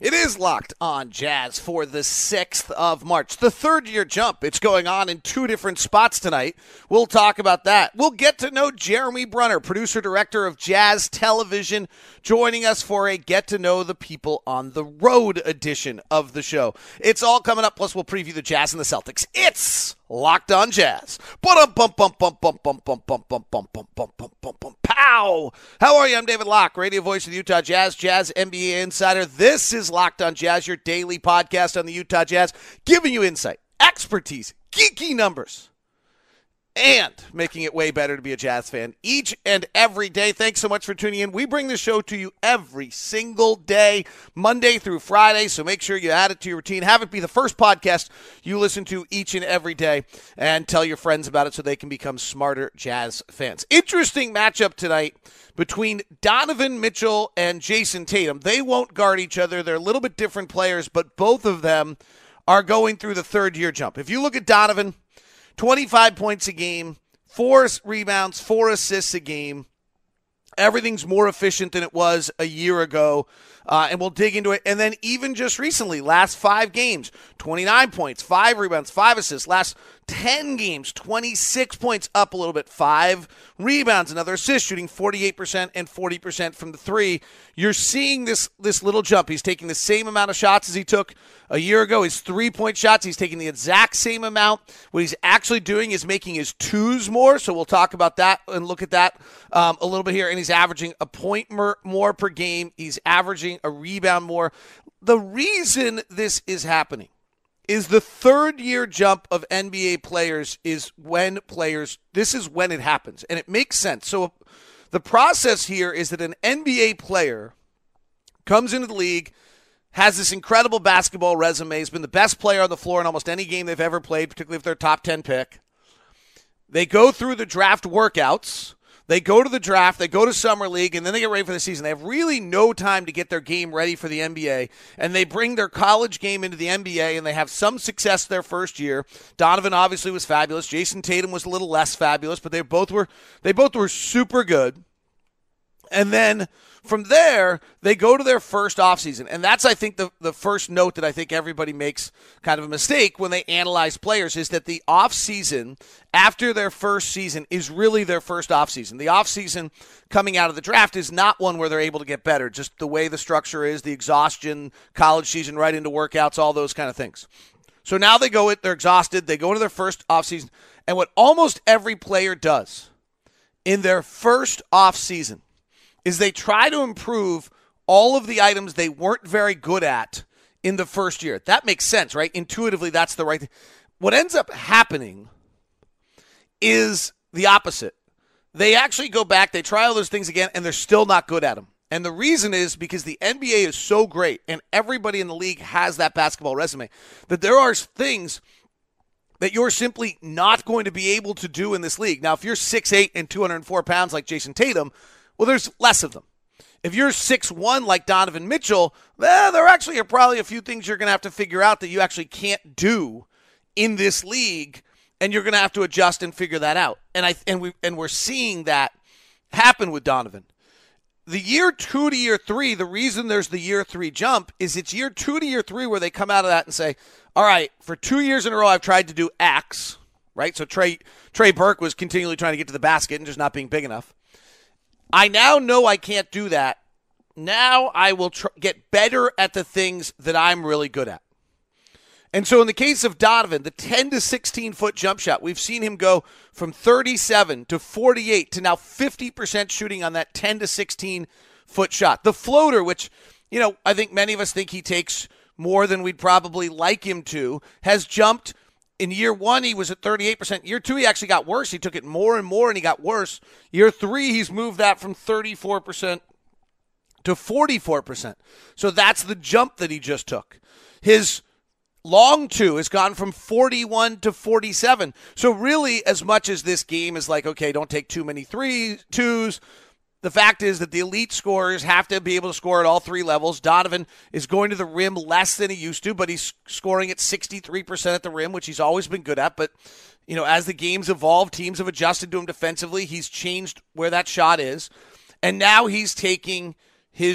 It is Locked On Jazz for the 6th of March, the third-year jump. It's going on in two different spots tonight. We'll talk about that. We'll get to know Jeremy Brunner, producer-director of Jazz Television, joining us for a Get to Know the People on the Road edition of the show. It's all coming up, plus we'll preview the Jazz and the Celtics. It's Locked On Jazz. Pow! How are you? I'm David Locke, radio voice of the Utah Jazz, Jazz NBA insider. This is Locked On Jazz, your daily podcast on the Utah Jazz, giving you insight, expertise, geeky numbers, and making it way better to be a Jazz fan each and every day. Thanks so much for tuning in. We bring the show to you every single day, Monday through Friday, so make sure you add it to your routine. Have it be the first podcast you listen to each and every day, and tell your friends about it so they can become smarter Jazz fans. Interesting matchup tonight between Donovan Mitchell and Jason Tatum. They won't guard each other. They're a little bit different players, but both of them are going through the third-year jump. If you look at Donovan, 25 points a game, 4 rebounds, 4 assists a game. Everything's more efficient than it was a year ago, and we'll dig into it. And then even just recently, last 5 games, 29 points, 5 rebounds, 5 assists. Last 10 games, 26 points, up a little bit, 5 rebounds, another assist, shooting 48% and 40% from the three. You're seeing this little jump. He's taking the same amount of shots as he took a year ago. His 3-point shots, he's taking the exact same amount. What he's actually doing is making his twos more, so we'll talk about that and look at that a little bit here. And he's averaging a point more per game. He's averaging a rebound more. The reason this is happening is the third-year jump of NBA players is when this is when it happens, and it makes sense. So the process here is that an NBA player comes into the league, has this incredible basketball resume, has been the best player on the floor in almost any game they've ever played, particularly if they're a top 10 pick. They go through the draft workouts. They go to the draft, they go to Summer League, and then they get ready for the season. They have really no time to get their game ready for the NBA, and they bring their college game into the NBA, and they have some success their first year. Donovan obviously was fabulous. Jason Tatum was a little less fabulous, but they both were super good. And then from there, they go to their first offseason. And that's, I think, the first note that I think everybody makes kind of a mistake when they analyze players is that the offseason after their first season is really their first offseason. The offseason coming out of the draft is not one where they're able to get better. Just the way the structure is, the exhaustion, college season right into workouts, all those kind of things. So now they're exhausted. They go into their first offseason. And what almost every player does in their first offseason is they try to improve all of the items they weren't very good at in the first year. That makes sense, right? Intuitively, that's the right thing. What ends up happening is the opposite. They actually go back, they try all those things again, and they're still not good at them. And the reason is because the NBA is so great, and everybody in the league has that basketball resume, that there are things that you're simply not going to be able to do in this league. Now, if you're 6'8" and 204 pounds like Jason Tatum, well, there's less of them. If you're 6'1" like Donovan Mitchell, there actually are probably a few things you're going to have to figure out that you actually can't do in this league, and you're going to have to adjust and figure that out. And we're seeing that happen with Donovan. The year 2 to year 3, the reason there's the year 3 jump is it's year 2 to year 3 where they come out of that and say, all right, for 2 years in a row I've tried to do X, right? So Trey Burke was continually trying to get to the basket and just not being big enough. I now know I can't do that. Now I will get better at the things that I'm really good at. And so in the case of Donovan, the 10 to 16-foot jump shot, we've seen him go from 37 to 48 to now 50% shooting on that 10 to 16-foot shot. The floater, which, I think many of us think he takes more than we'd probably like him to, has jumped. In year 1, he was at 38%. Year 2, he actually got worse. He took it more and more, and he got worse. Year 3, he's moved that from 34% to 44%. So that's the jump that he just took. His long 2 has gone from 41 to 47. So really, as much as this game is like, okay, don't take too many twos, the fact is that the elite scorers have to be able to score at all 3 levels. Donovan is going to the rim less than he used to, but he's scoring at 63% at the rim, which he's always been good at. But, as the game's evolved, teams have adjusted to him defensively. He's changed where that shot is. And now he's taking his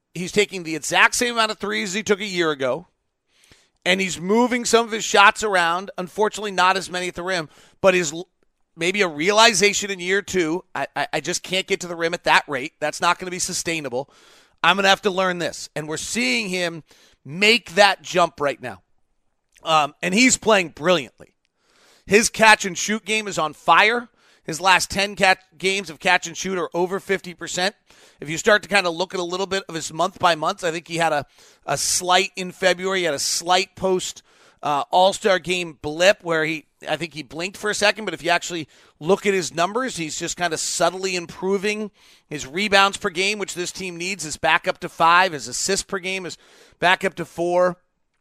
he's taking the exact same amount of threes he took a year ago, and he's moving some of his shots around. Unfortunately, not as many at the rim, but his maybe a realization in year two, I just can't get to the rim at that rate. That's not going to be sustainable. I'm going to have to learn this. And we're seeing him make that jump right now. And he's playing brilliantly. His catch and shoot game is on fire. His last 10 games of catch and shoot are over 50%. If you start to kind of look at a little bit of his month by month, I think he had a slight in February. He had a slight post All-Star game blip where I think he blinked for a second, but if you actually look at his numbers, he's just kind of subtly improving. His rebounds per game, which this team needs, is back up to 5. His assists per game is back up to 4.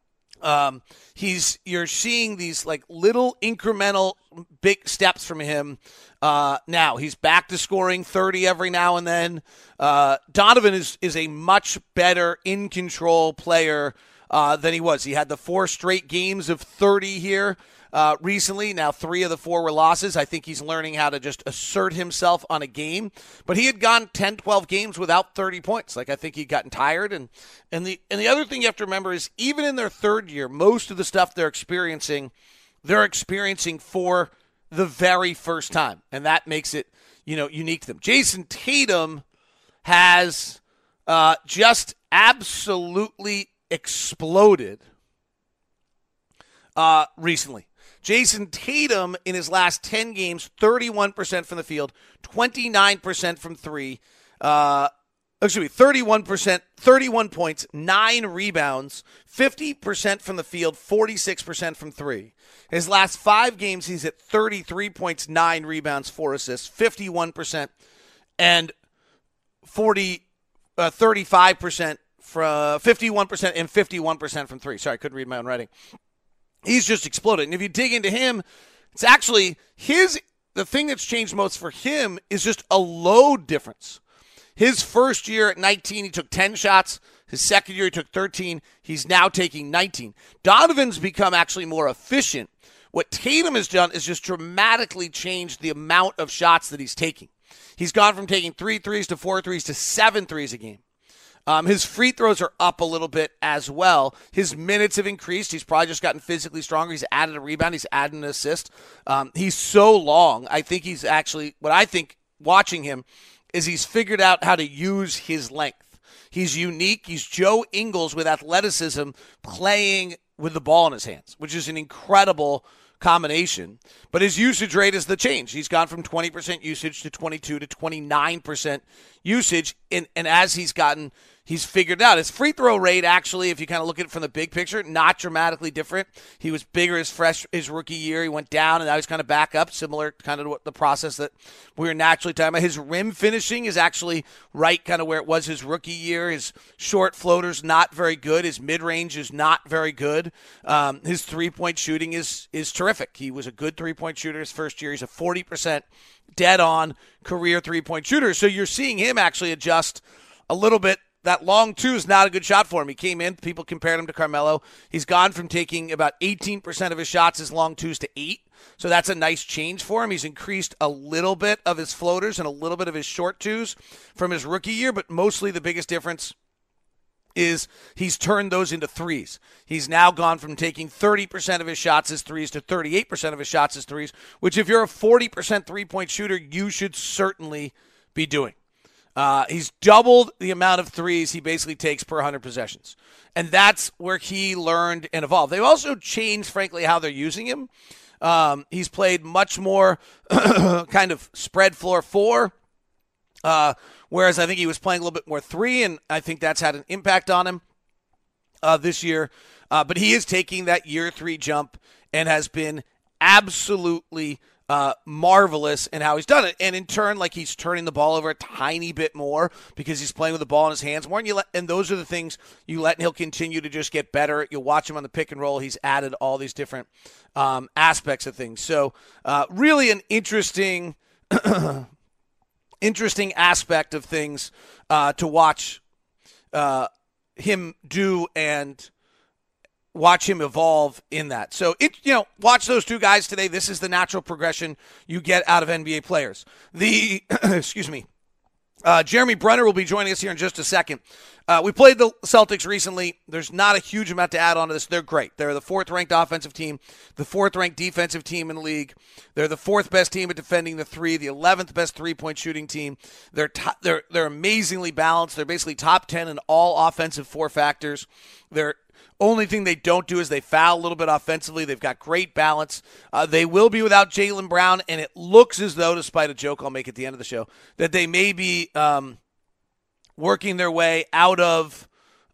You're seeing these like little incremental big steps from him. Now he's back to scoring 30 every now and then. Donovan is a much better in control player than he was. He had the 4 straight games of 30 here recently. Now 3 of the 4 were losses. I think he's learning how to just assert himself on a game. But he had gone 10, 12 games without 30 points. Like I think he'd gotten tired. And the other thing you have to remember is even in their third year, most of the stuff they're experiencing for the very first time. And that makes it, unique to them. Jason Tatum has just absolutely exploded recently. Jason Tatum in his last 10 games, 31% from the field, 29% from 3. 31%, 31 points, 9 rebounds, 50% from the field, 46% from 3. His last 5 games, he's at 33 points, 9 rebounds, 4 assists, 51%, and 35% from 51% and 51% from 3. Sorry, I couldn't read my own writing. He's just exploded. And if you dig into him, it's actually the thing that's changed most for him is just a load difference. His first year at 19, he took 10 shots. His second year, he took 13. He's now taking 19. Donovan's become actually more efficient. What Tatum has done is just dramatically changed the amount of shots that he's taking. He's gone from taking 3 threes to 4 threes to 7 threes a game. His free throws are up a little bit as well. His minutes have increased. He's probably just gotten physically stronger. He's added a rebound. He's added an assist. He's so long. I think he's actually, what I think watching him is he's figured out how to use his length. He's unique. He's Joe Ingles with athleticism playing with the ball in his hands, which is an incredible combination. But his usage rate is the change. He's gone from 20% usage to 22 to 29% usage. And as he's figured out his free throw rate, actually, if you kind of look at it from the big picture, not dramatically different. He was bigger his rookie year. He went down, and now he's kind of back up, similar kind of to what the process that we were naturally talking about. His rim finishing is actually right kind of where it was his rookie year. His short floater's not very good. His mid-range is not very good. His three-point shooting is terrific. He was a good three-point shooter his first year. He's a 40% dead-on career three-point shooter. So you're seeing him actually adjust a little bit. That long two is not a good shot for him. He came in, people compared him to Carmelo. He's gone from taking about 18% of his shots as long twos to 8. So that's a nice change for him. He's increased a little bit of his floaters and a little bit of his short twos from his rookie year, but mostly the biggest difference is he's turned those into threes. He's now gone from taking 30% of his shots as threes to 38% of his shots as threes, which if you're a 40% three-point shooter, you should certainly be doing. He's doubled the amount of threes he basically takes per 100 possessions. And that's where he learned and evolved. They've also changed, frankly, how they're using him. He's played much more kind of spread floor 4, whereas I think he was playing a little bit more 3, and I think that's had an impact on him this year. But he is taking that year 3 jump and has been absolutely marvelous in how he's done it. And in turn, like, he's turning the ball over a tiny bit more because he's playing with the ball in his hands more. And those are the things you let, and he'll continue to just get better. You'll watch him on the pick and roll. He's added all these different aspects of things. So really an interesting aspect of things to watch him do and watch him evolve in that. So, watch those two guys today. This is the natural progression you get out of NBA players. The Jeremy Brunner will be joining us here in just a second. We played the Celtics recently. There's not a huge amount to add on to this. They're great. They're the 4th-ranked offensive team, the 4th-ranked defensive team in the league. They're the 4th-best team at defending the three, the 11th best three-point shooting team. They're amazingly balanced. They're basically top 10 in all offensive four factors. They're only thing they don't do is they foul a little bit offensively. They've got great balance. They will be without Jaylen Brown, and it looks as though, despite a joke I'll make at the end of the show, that they may be working their way out of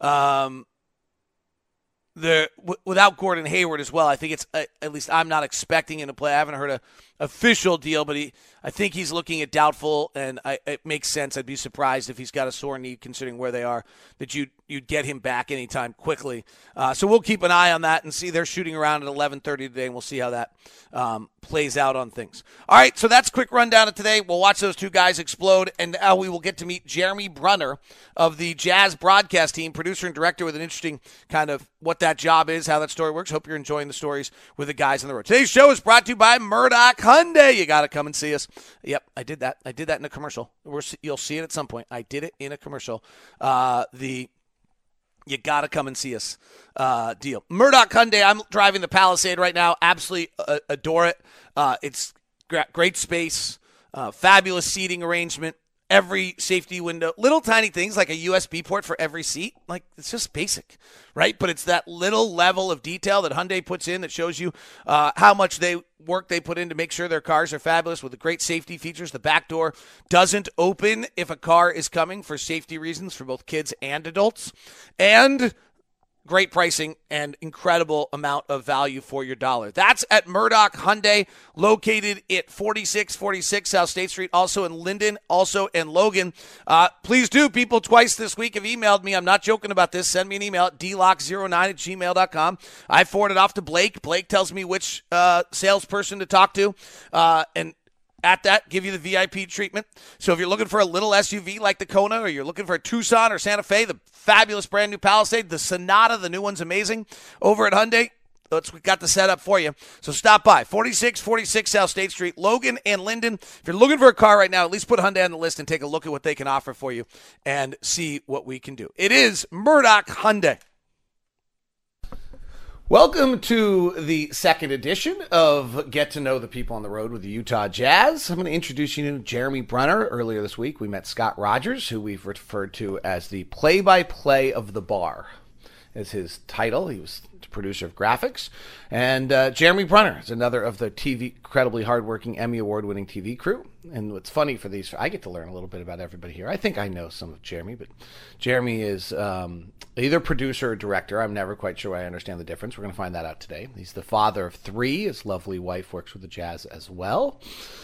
without Gordon Hayward as well. I think it's at least I'm not expecting him to play. I haven't heard an official deal, but I think he's looking at doubtful, and it makes sense. I'd be surprised if he's got a sore knee, considering where they are, that you'd get him back anytime quickly. So we'll keep an eye on that and see. They're shooting around at 11:30 today, and we'll see how that plays out on things. All right, so that's a quick rundown of today. We'll watch those two guys explode, and now we will get to meet Jeremy Brunner of the Jazz broadcast team, producer and director, with an interesting kind of what that job is, how that story works. Hope you're enjoying the stories with the guys on the road. Today's show is brought to you by Murdoch Hyundai. You got to come and see us. Yep, I did that. I did that in a commercial. You'll see it at some point. I did it in a commercial. You got to come and see us deal. Murdoch Hyundai, I'm driving the Palisade right now. Absolutely adore it. It's great space, fabulous seating arrangement, every safety window, little tiny things like a USB port for every seat. Like, it's just basic, right? But it's that little level of detail that Hyundai puts in that shows you how much work they put in to make sure their cars are fabulous with the great safety features. The back door doesn't open if a car is coming for safety reasons for both kids and adults. And great pricing and incredible amount of value for your dollar. That's at Murdoch Hyundai, located at 4646 South State Street, also in Linden, also in Logan. Please do. People twice this week have emailed me. I'm not joking about this. Send me an email at dlock09@gmail.com. I forward it off to Blake. Blake tells me which salesperson to talk to, and at that, give you the VIP treatment. So if you're looking for a little SUV like the Kona, or you're looking for a Tucson or Santa Fe, the fabulous brand new Palisade, the Sonata, the new one's amazing, over at Hyundai, we got the setup for you. So stop by, 4646 South State Street, Logan and Linden. If you're looking for a car right now, at least put Hyundai on the list and take a look at what they can offer for you and see what we can do. It is Murdoch Hyundai. Welcome to the second edition of Get to Know the People on the Road with the Utah Jazz. I'm going to introduce you to Jeremy Brunner. Earlier this week, we met Scott Rogers, who we've referred to as the play-by-play of the bar, as his title. He was the producer of graphics. And Jeremy Brunner is another of the incredibly hardworking Emmy Award-winning TV crew. And what's funny for these, I get to learn a little bit about everybody here. I think I know some of Jeremy, but Jeremy is either producer or director. I'm never quite sure I understand the difference. We're going to find that out today. He's the father of three. His lovely wife works with the Jazz as well.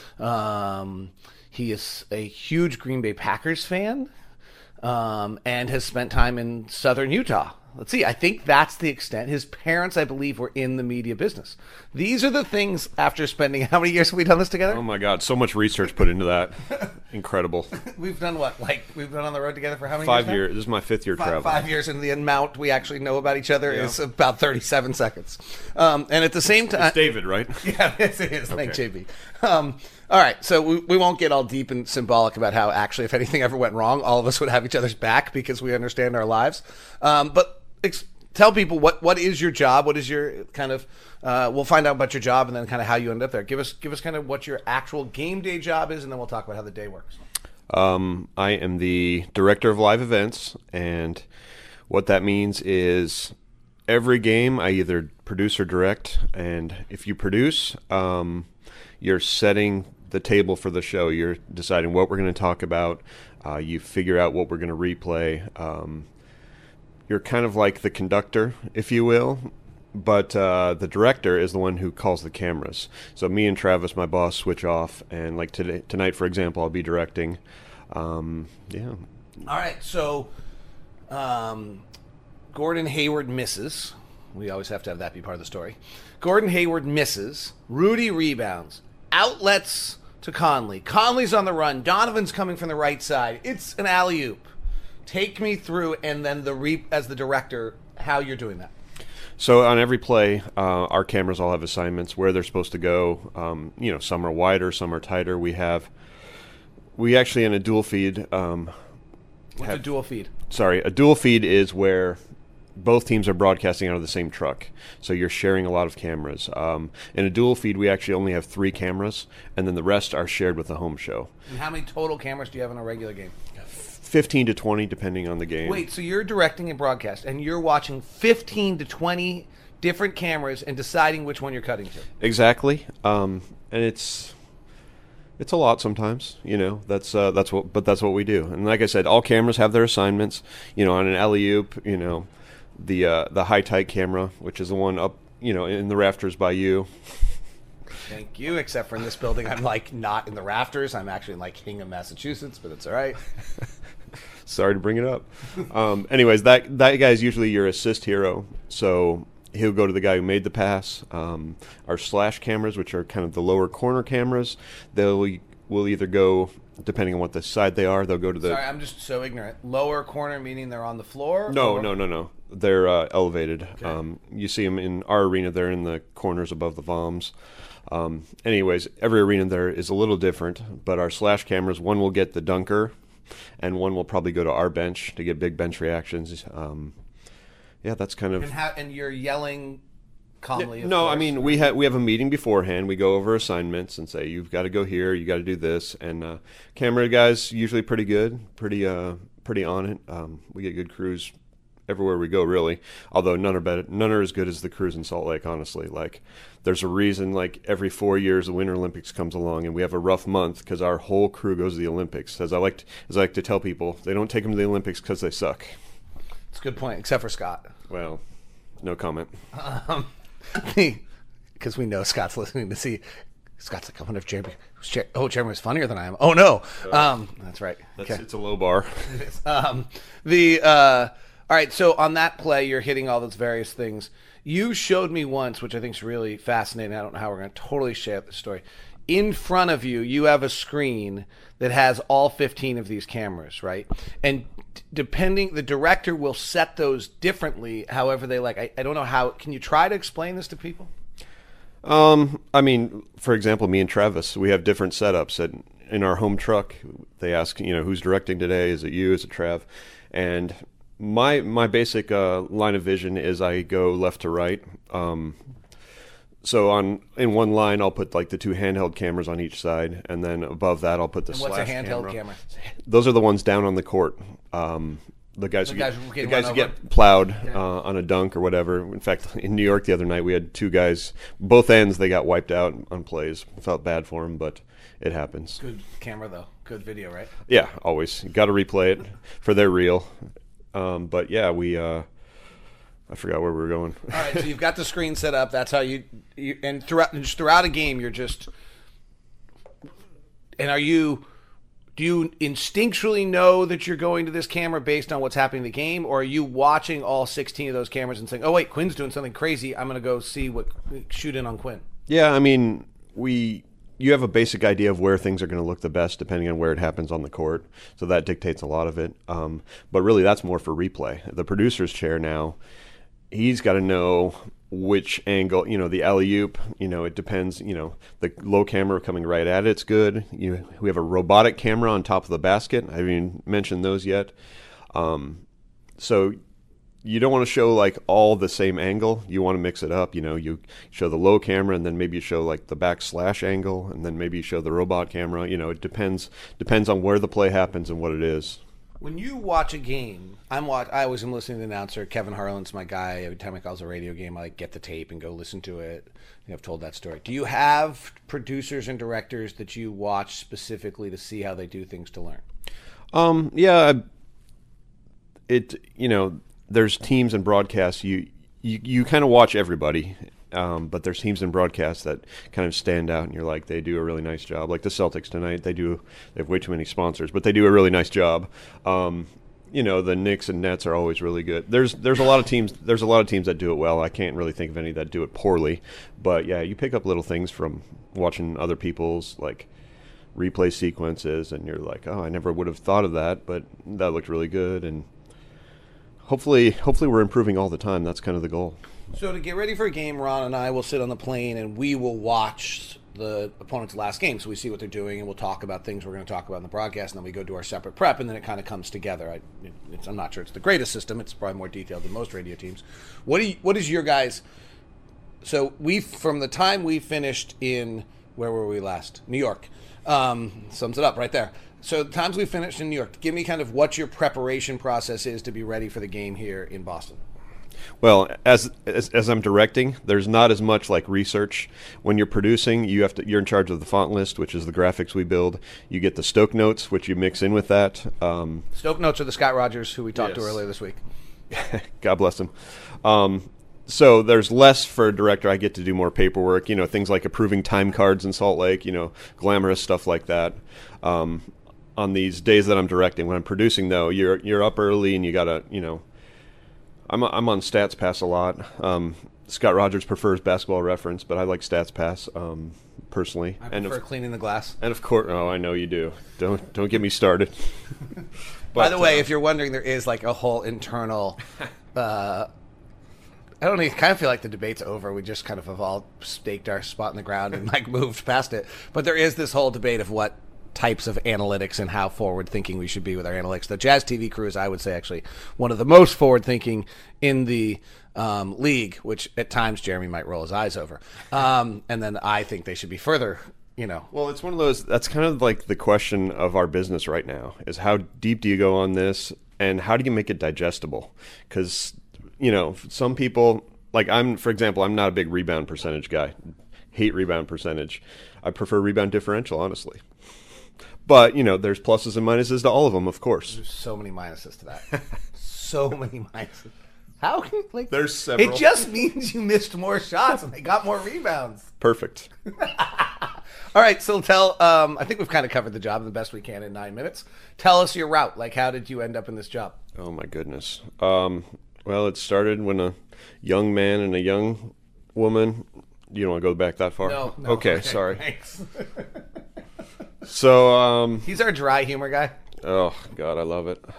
He is a huge Green Bay Packers fan and has spent time in southern Utah. Let's see, I think that's the extent. His parents, I believe, were in the media business. These are the things after spending, how many years have we done this together? Oh my God, so much research put into that. Incredible. We've done what? We've been on the road together for how many 5 years? years. This is my fifth year travel. 5 years, and the amount we actually know about each other is about 37 seconds. And at the same time... It's David, right? Yeah, it is. Okay. Thank JB. All right, so we won't get all deep and symbolic about how actually, if anything ever went wrong, all of us would have each other's back because we understand our lives. But tell people what is your job, what is your kind of we'll find out about your job and then kind of how you end up there. Give us kind of what your actual game day job is, and then we'll talk about how the day works. I am the director of live events, and what that means is every game I either produce or direct, and if you produce, you're setting the table for the show. You're deciding what we're going to talk about. You figure out what we're going to replay. You're kind of like the conductor, if you will, but the director is the one who calls the cameras. So me and Travis, my boss, switch off, and like tonight, for example, I'll be directing. Yeah. All right, so Gordon Hayward misses. We always have to have that be part of the story. Gordon Hayward misses. Rudy rebounds. Outlets to Conley. Conley's on the run. Donovan's coming from the right side. It's an alley-oop. Take me through, and then as the director, how you're doing that. So on every play, our cameras all have assignments where they're supposed to go. Some are wider, some are tighter. We have We actually in a dual feed. What's a dual feed? Sorry, a dual feed is where both teams are broadcasting out of the same truck, so you're sharing a lot of cameras. In a dual feed, we actually only have 3 cameras, and then the rest are shared with the home show. And how many total cameras do you have in a regular game? 15 to 20, depending on the game. Wait, so you're directing a broadcast, and you're watching 15 to 20 different cameras and deciding which one you're cutting to? Exactly, and it's a lot sometimes. That's what we do. And like I said, all cameras have their assignments. On an alley-oop, the high tight camera, which is the one up, in the rafters by you. Thank you. Except for in this building, I'm not in the rafters. I'm actually in Hingham, Massachusetts, but it's all right. Sorry to bring it up. Anyways, that guy's usually your assist hero. So he'll go to the guy who made the pass. Our slash cameras, which are kind of the lower corner cameras, will either go, depending on what the side they are, they'll go to the... Sorry, I'm just so ignorant. Lower corner meaning they're on the floor? No. They're elevated. Okay. You see them in our arena. They're in the corners above the VOMs. Anyways, every arena there is a little different, but our slash cameras, one will get the dunker, and one will probably go to our bench to get big bench reactions. Yeah, that's kind of... And you're yelling calmly? No, I mean, we have a meeting beforehand. We go over assignments and say, you've got to go here, you got to do this. And camera guys usually pretty good, pretty on it. We get good crews everywhere we go, really. Although none are as good as the crews in Salt Lake, honestly. There's a reason, every 4 years the Winter Olympics comes along and we have a rough month because our whole crew goes to the Olympics. As I like to tell people, they don't take them to the Olympics because they suck. That's a good point, except for Scott. Well, no comment. Because we know Scott's listening to see. Scott's I wonder if Jeremy was funnier than I am. Oh no, that's right. It's a low bar. All right. So on that play, you're hitting all those various things. You showed me once, which I think is really fascinating. I don't know how we're going to totally share this story. In front of you, you have a screen that has all 15 of these cameras, right? And depending, the director will set those differently, however they like. I don't know how. Can you try to explain this to people? I mean, for example, me and Travis, we have different setups. In our home truck, they ask, who's directing today? Is it you? Is it Trav? And my basic line of vision is I go left to right. So in one line, I'll put the 2 handheld cameras on each side, and then above that, I'll put the slash camera. What's a handheld camera? Those are the ones down on the court. The guys who get plowed on a dunk or whatever. In fact, in New York the other night, we had 2 guys, both ends, they got wiped out on plays. Felt bad for them, but it happens. Good camera, though. Good video, right? Yeah, always. Got to replay it for their reel. But yeah, I forgot where we were going. All right, so you've got the screen set up. That's how you and throughout a game, you're just. And do you instinctually know that you're going to this camera based on what's happening in the game, or are you watching all 16 of those cameras and saying, "Oh wait, Quinn's doing something crazy. I'm going to go shoot in on Quinn"? Yeah, I mean, you have a basic idea of where things are going to look the best depending on where it happens on the court, so that dictates a lot of it. But really, that's more for replay. The producer's chair now, he's got to know which angle, the alley-oop, it depends, the low camera coming right at it's good. We have a robotic camera on top of the basket. I haven't even mentioned those yet. So you don't want to show all the same angle. You want to mix it up. You show the low camera, and then maybe you show the back slash angle, and then maybe you show the robot camera. It depends on where the play happens and what it is. When you watch a game, I always am listening to the announcer. Kevin Harlan's my guy. Every time he calls a radio game, I get the tape and go listen to it. I've told that story. Do you have producers and directors that you watch specifically to see how they do things to learn? Yeah. There's teams and broadcasts. You kind of watch everybody. But there's teams in broadcast that kind of stand out, and you're like, they do a really nice job. Like the Celtics tonight, they have way too many sponsors, but they do a really nice job. The Knicks and Nets are always really good. There's a lot of teams. There's a lot of teams that do it well. I can't really think of any that do it poorly. But yeah, you pick up little things from watching other people's replay sequences, and you're like, oh, I never would have thought of that, but that looked really good. And hopefully we're improving all the time. That's kind of the goal. So to get ready for a game, Ron and I will sit on the plane and we will watch the opponent's last game, so we see what they're doing, and we'll talk about things we're going to talk about in the broadcast, and then we go do our separate prep, and then it kind of comes together. I'm not sure it's the greatest system. It's probably more detailed than most radio teams. What is your guys? So from the time we finished in, where were we last? New York. Sums it up right there. So the times we finished in New York, give me kind of what your preparation process is to be ready for the game here in Boston. Well, as I'm directing, there's not as much like research. When you're producing, you're in charge of the font list, which is the graphics we build. You get the Stoke notes, which you mix in with that. Stoke notes are the Scott Rogers who we talked to earlier this week. God bless him. So there's less for a director. I get to do more paperwork, things like approving time cards in Salt Lake, glamorous stuff like that. On these days that I'm directing, when I'm producing, though, you're up early and you gotta, I'm on StatsPass a lot. Scott Rogers prefers Basketball Reference, but I like StatsPass personally. I prefer cleaning the glass. And of course, I know you do. Don't get me started. By the way, if you're wondering, there is like a whole internal. I don't even kind of feel like the debate's over. We just kind of have all staked our spot in the ground and like moved past it. But there is this whole debate of what types of analytics and how forward-thinking we should be with our analytics. The Jazz TV crew is, I would say, actually one of the most forward-thinking in the league, which at times Jeremy might roll his eyes over. And then I think they should be further, Well, it's one of those, that's kind of like the question of our business right now, is how deep do you go on this and how do you make it digestible? Because, some people, like for example, I'm not a big rebound percentage guy. Hate rebound percentage. I prefer rebound differential, honestly. But, there's pluses and minuses to all of them, of course. There's so many minuses to that. So many minuses. How can, there's several. It just means you missed more shots and they got more rebounds. Perfect. All right, so I think we've kind of covered the job the best we can in 9 minutes. Tell us your route. How did you end up in this job? Oh, my goodness. Well, it started when a young man and a young woman. You don't want to go back that far? No. Okay, sorry. Thanks. So, he's our dry humor guy. Oh, God, I love it.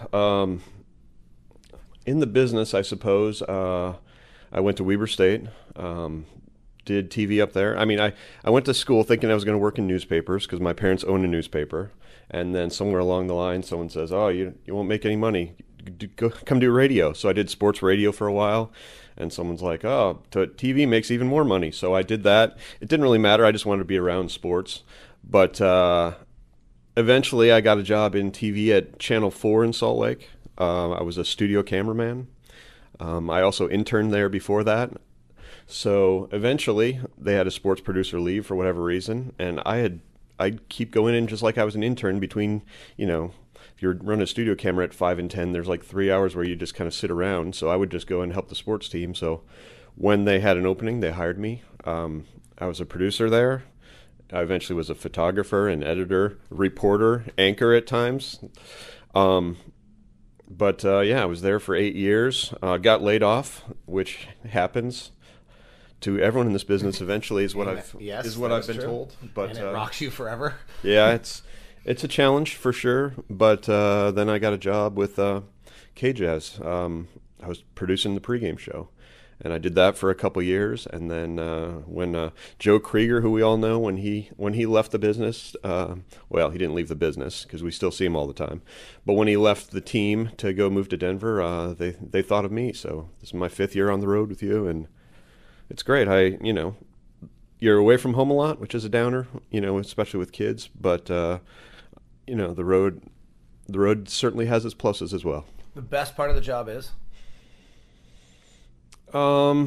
In the business, I suppose, I went to Weber State, did TV up there. I mean, I went to school thinking I was going to work in newspapers because my parents own a newspaper. And then somewhere along the line, someone says, oh, you won't make any money. Come do radio. So I did sports radio for a while. And someone's like, oh, TV makes even more money. So I did that. It didn't really matter. I just wanted to be around sports. But eventually I got a job in TV at Channel 4 in Salt Lake. I was a studio cameraman. I also interned there before that. So eventually they had a sports producer leave for whatever reason. And I'd keep going in just like I was an intern between, if you're running a studio camera at 5 and 10, there's like 3 hours where you just kind of sit around. So I would just go and help the sports team. So when they had an opening, they hired me. I was a producer there. I eventually was a photographer, an editor, reporter, anchor at times. But I was there for 8 years. Got laid off, which happens to everyone in this business eventually, is what I've been told. But and it rocks you forever. Yeah, it's a challenge for sure. But then I got a job with K-Jazz. I was producing the pregame show. And I did that for a couple years, and then when Joe Krieger, who we all know, when he left the business, he didn't leave the business because we still see him all the time. But when he left the team to go move to Denver, they thought of me. So this is my 5th year on the road with you, and it's great. You're away from home a lot, which is a downer, especially with kids. But the road certainly has its pluses as well. The best part of the job is. Oh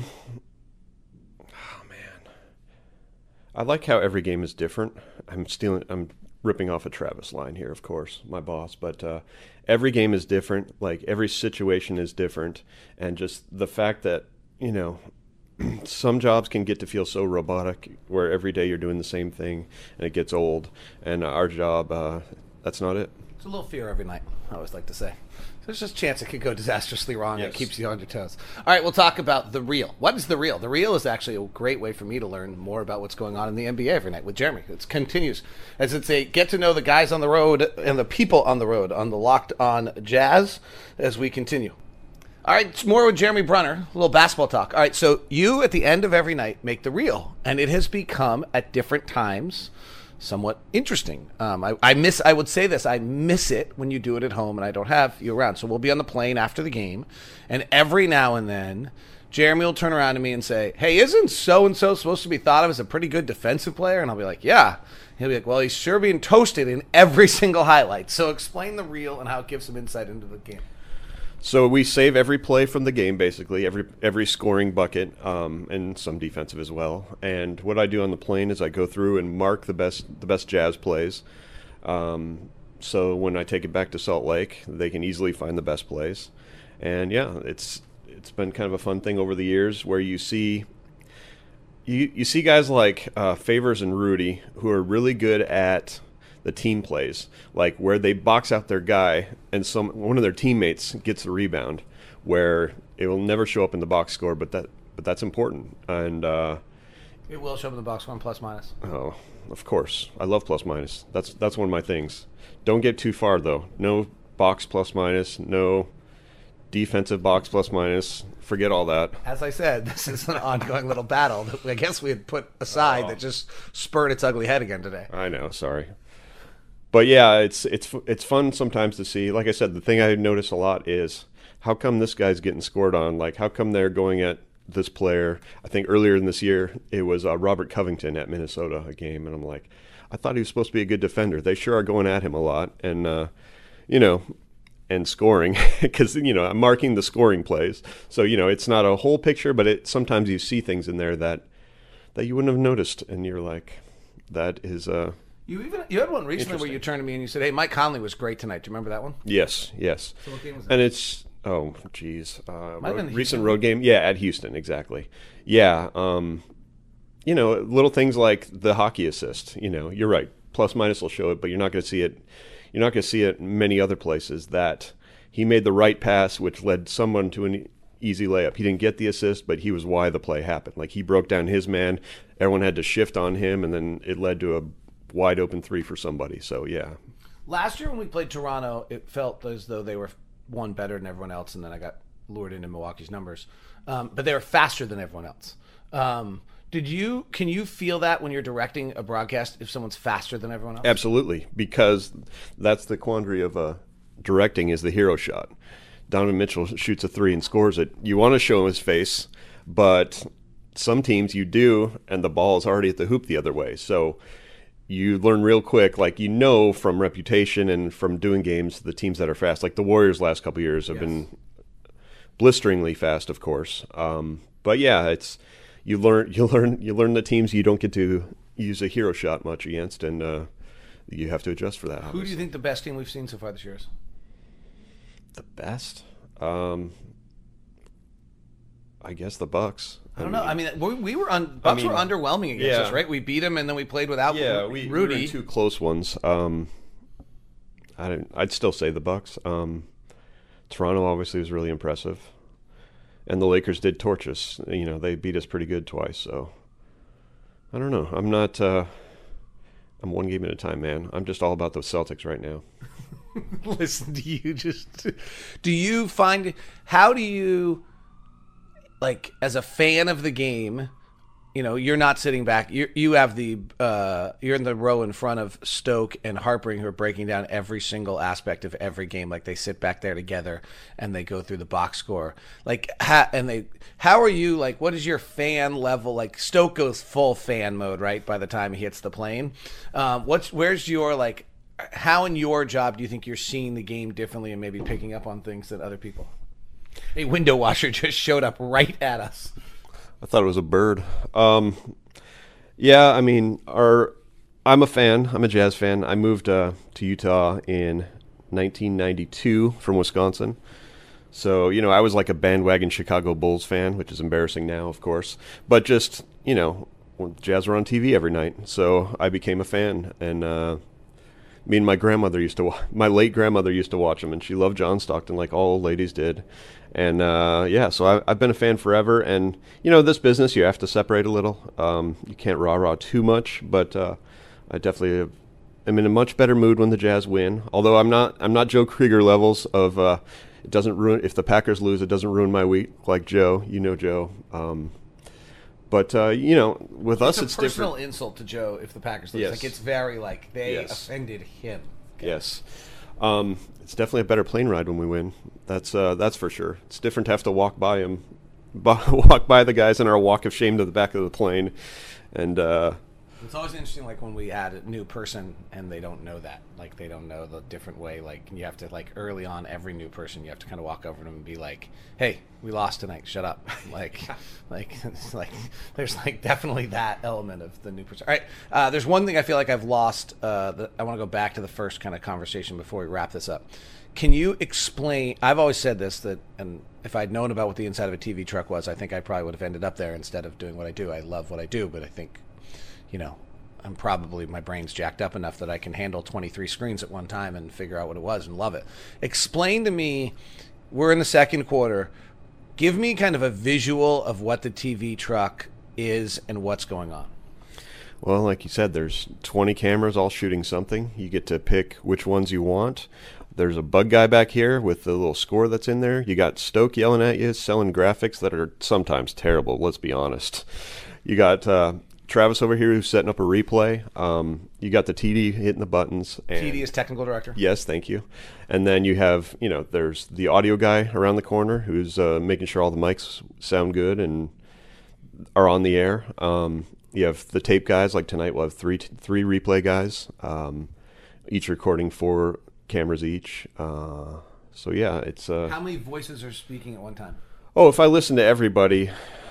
man, I like how every game is different. I'm ripping off a Travis line here, of course, my boss, but every game is different. Like every situation is different, and just the fact that some jobs can get to feel so robotic, where every day you're doing the same thing, and it gets old. And our job, that's not it. It's a little fear every night, I always like to say. There's just a chance it could go disastrously wrong. Yes. It keeps you on your toes. All right, we'll talk about The Real. What is The Real? The Real is actually a great way for me to learn more about what's going on in the NBA every night with Jeremy. It continues. As it's a get to know the guys on the road and the people on the road on the Locked On Jazz as we continue. All right, it's more with Jeremy Brunner, a little basketball talk. All right, so you at the end of every night make the reel, and it has become at different times somewhat interesting. I would say this, I miss it when you do it at home and I don't have you around. So we'll be on the plane after the game, and every now and then Jeremy will turn around to me and say, hey, isn't so-and-so supposed to be thought of as a pretty good defensive player? And I'll be like, yeah. He'll be like, well, he's sure being toasted in every single highlight. So explain the reel and how it gives some insight into the game. So we save every play from the game, basically, every scoring bucket, and some defensive as well. And what I do on the plane is I go through and mark the best Jazz plays. So when I take it back to Salt Lake, they can easily find the best plays. And yeah, it's been kind of a fun thing over the years where you see guys like Favors and Rudy who are really good at the team plays, like where they box out their guy and one of their teammates gets the rebound, where it will never show up in the box score, but that's important. And it will show up in the box score on plus minus. Oh, of course, I love plus minus. That's one of my things. Don't get too far though. No box plus minus. No defensive box plus minus. Forget all that. As I said, this is an ongoing little battle that I guess we had put aside that just spurred its ugly head again today. I know. Sorry. But yeah, it's fun sometimes to see. Like I said, the thing I notice a lot is how come this guy's getting scored on? Like, how come they're going at this player? I think earlier in this year, it was Robert Covington at Minnesota, a game. And I'm like, I thought he was supposed to be a good defender. They sure are going at him a lot. And, and scoring, because, I'm marking the scoring plays. So, it's not a whole picture, but sometimes you see things in there that you wouldn't have noticed. And you're like, that is You had one recently where you turned to me and you said, hey, Mike Conley was great tonight. Do you remember that one? Yes. So what game was that? And it's, recent road game. Yeah, at Houston, exactly. Yeah, little things like the hockey assist. You're right. Plus minus will show it, but you're not going to see it. You're not going to see it many other places that he made the right pass, which led someone to an easy layup. He didn't get the assist, but he was why the play happened. Like, he broke down his man. Everyone had to shift on him, and then it led to a wide open three for somebody. So yeah. Last year when we played Toronto, it felt as though they were one better than everyone else, and then I got lured into Milwaukee's numbers. But they were faster than everyone else. Can you feel that when you're directing a broadcast if someone's faster than everyone else? Absolutely, because that's the quandary of directing is the hero shot. Donovan Mitchell shoots a three and scores it. You want to show him his face, but some teams you do, and the ball is already at the hoop the other way. So you learn real quick, like, from reputation and from doing games, the teams that are fast, like the Warriors last couple of years have been blisteringly fast, of course. But yeah, it's you learn the teams you don't get to use a hero shot much against, and you have to adjust for that. Who do you think the best team we've seen so far this year is? The best? I guess the Bucks. I don't know. I mean, we were Bucks were underwhelming against us, right? We beat them, and then we played without Rudy. We were in two close ones. I'd still say the Bucks. Toronto obviously was really impressive, and the Lakers did torch us. They beat us pretty good twice. So I don't know. I'm not. I'm one game at a time, man. I'm just all about the Celtics right now. Listen to you. Do you find? How do you? Like, as a fan of the game, you're not sitting back. You have you're in the row in front of Stoke and Harpering, who are breaking down every single aspect of every game. Like, they sit back there together and they go through the box score. Like, how are you? Like, what is your fan level? Like, Stoke goes full fan mode, right? By the time he hits the plane, where's your how in your job do you think you're seeing the game differently and maybe picking up on things that other people? A window washer just showed up right at us. I thought it was a bird. Yeah, I mean, I'm a fan. I'm a Jazz fan. I moved to Utah in 1992 from Wisconsin. So, I was like a bandwagon Chicago Bulls fan, which is embarrassing now, of course. But just, Jazz were on TV every night. So I became a fan. And me and my late grandmother used to watch them, and she loved John Stockton like all old ladies did. And, so I've been a fan forever. And, this business, you have to separate a little. You can't rah-rah too much, but I definitely am in a much better mood when the Jazz win. Although I'm not Joe Krieger levels of It doesn't ruin if the Packers lose. It doesn't ruin my week. Like Joe, Joe. But with us, it's a personal different. insult to Joe if the Packers lose. Yes. Like it's very like they Yes. offended him. Yes, it's definitely a better plane ride when we win. That's for sure. It's different to have to walk by him, walk by the guys in our walk of shame to the back of the plane, and. It's always interesting, like when we add a new person and they don't know that, like they don't know the different way. Like you have to, like early on, every new person, you have to kind of walk over to them and be like, "Hey, we lost tonight. Shut up." It's like there's like definitely that element of the new person. All right, there's one thing I feel like I've lost. I want to go back to the first kind of conversation before we wrap this up. Can you explain? I've always said this and if I'd known about what the inside of a TV truck was, I think I probably would have ended up there instead of doing what I do. I love what I do, but I think. I'm probably, my brain's jacked up enough that I can handle 23 screens at one time and figure out what it was and love it. Explain to me, we're in the second quarter, give me kind of a visual of what the TV truck is and what's going on. Well, like you said, there's 20 cameras all shooting something. You get to pick which ones you want. There's a bug guy back here with the little score that's in there. You got Stoke yelling at you, selling graphics that are sometimes terrible, let's be honest. You got... Travis over here who's setting up a replay. You got the TD hitting the buttons. And TD is technical director? Yes, thank you. And then you have, there's the audio guy around the corner who's making sure all the mics sound good and are on the air. You have the tape guys. Like tonight we'll have three replay guys, each recording 4 cameras each. So yeah, it's... How many voices are speaking at one time? Oh, if I listen to everybody...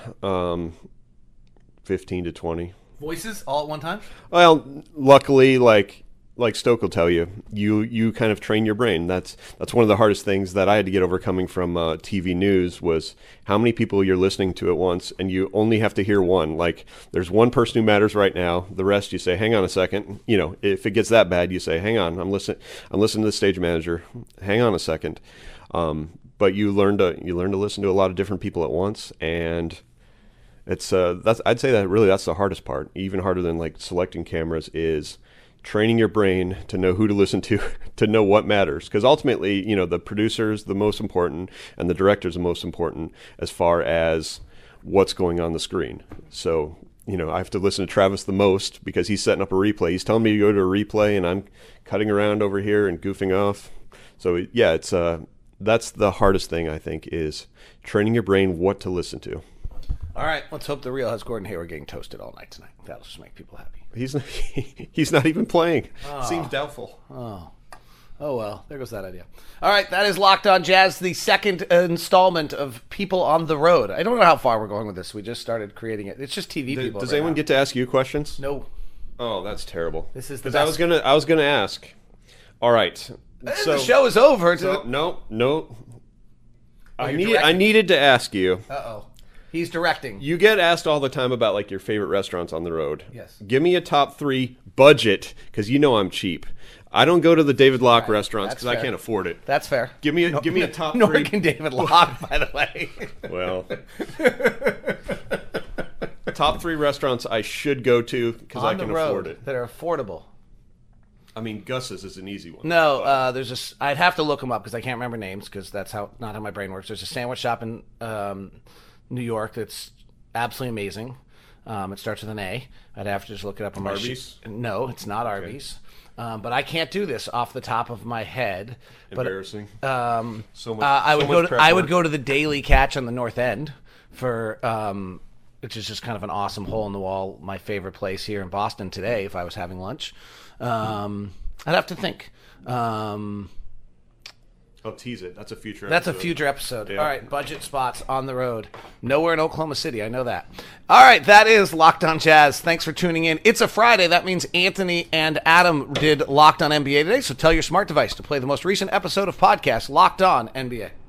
15 to 20 voices all at one time. Well, luckily, like Stoke will tell you, you kind of train your brain. That's one of the hardest things that I had to get over coming from TV news was how many people you're listening to at once, and you only have to hear one. Like there's one person who matters right now. The rest you say, hang on a second. If it gets that bad, you say, hang on, I'm listening to the stage manager. Hang on a second. But you learn to listen to a lot of different people at once, and it's I'd say that's the hardest part. Even harder than like selecting cameras is training your brain to know who to listen to know what matters. Because ultimately, the producer's the most important and the director's the most important as far as what's going on the screen. So, I have to listen to Travis the most because he's setting up a replay. He's telling me to go to a replay and I'm cutting around over here and goofing off. So yeah, it's that's the hardest thing I think is training your brain what to listen to. All right, let's hope the Real has Gordon Hayward getting toasted all night tonight. That'll just make people happy. He's not even playing. Seems doubtful. Oh well, there goes that idea. All right, that is Locked On Jazz, the second installment of People on the Road. I don't know how far we're going with this. We just started creating it. It's just TV people. Does anyone get to ask you questions? No. Oh, that's terrible. This is the best. best. I was gonna ask. All right. So the show is over. No. I directing. needed to ask you. Uh-oh. He's directing. You get asked all the time about like your favorite restaurants on the road. Yes. Give me a top 3 budget because I'm cheap. I don't go to the David Locke restaurants because I can't afford it. That's fair. Give me a top 3. Nor can David Locke, by the way. Well, top 3 restaurants I should go to because I can afford it. That are affordable. I mean, Gus's is an easy one. No, there's I'd have to look them up because I can't remember names because that's not how my brain works. There's a sandwich shop in New York that's absolutely amazing. It starts with an A. I'd have to just look it up on my Arby's? No, it's not Arby's. But I can't do this off the top of my head. Embarrassing. I would go to the Daily Catch on the North End for which is just kind of an awesome hole in the wall. My favorite place here in Boston today. If I was having lunch, I'd have to think. I'll tease it. That's a future episode. That's a future episode. Yeah. All right, budget spots on the road. Nowhere in Oklahoma City, I know that. All right, that is Locked On Jazz. Thanks for tuning in. It's a Friday. That means Anthony and Adam did Locked On NBA today, so tell your smart device to play the most recent episode of podcast Locked On NBA.